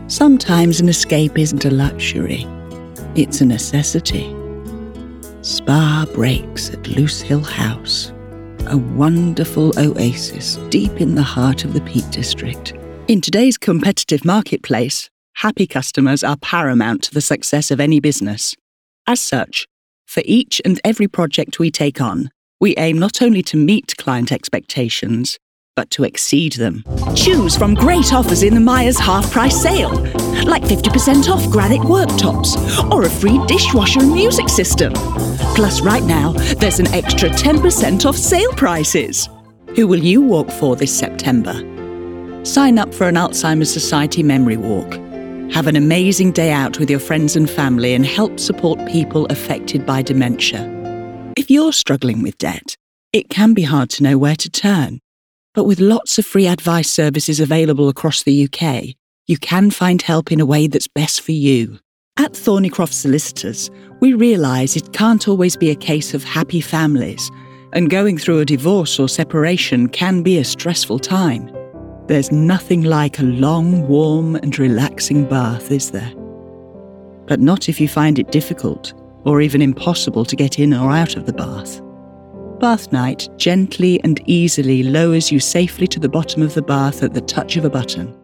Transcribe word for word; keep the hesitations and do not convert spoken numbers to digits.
Sometimes an escape isn't a luxury, it's a necessity. Spa breaks at Luce Hill House, a wonderful oasis deep in the heart of the Peak District. In today's competitive marketplace, happy customers are paramount to the success of any business. As such, for each and every project we take on, we aim not only to meet client expectations, but to exceed them. Choose from great offers in the Myers half-price sale, like fifty percent off granite worktops or a free dishwasher and music system. Plus, right now, there's an extra ten percent off sale prices. Who will you walk for this September? Sign up for an Alzheimer's Society memory walk. Have an amazing day out with your friends and family and help support people affected by dementia. If you're struggling with debt, it can be hard to know where to turn. But with lots of free advice services available across the U K, you can find help in a way that's best for you. At Thornycroft Solicitors, we realise it can't always be a case of happy families, and going through a divorce or separation can be a stressful time. There's nothing like a long, warm and relaxing bath, is there? But not if you find it difficult, or even impossible to get in or out of the bath. Bath Night gently and easily lowers you safely to the bottom of the bath at the touch of a button.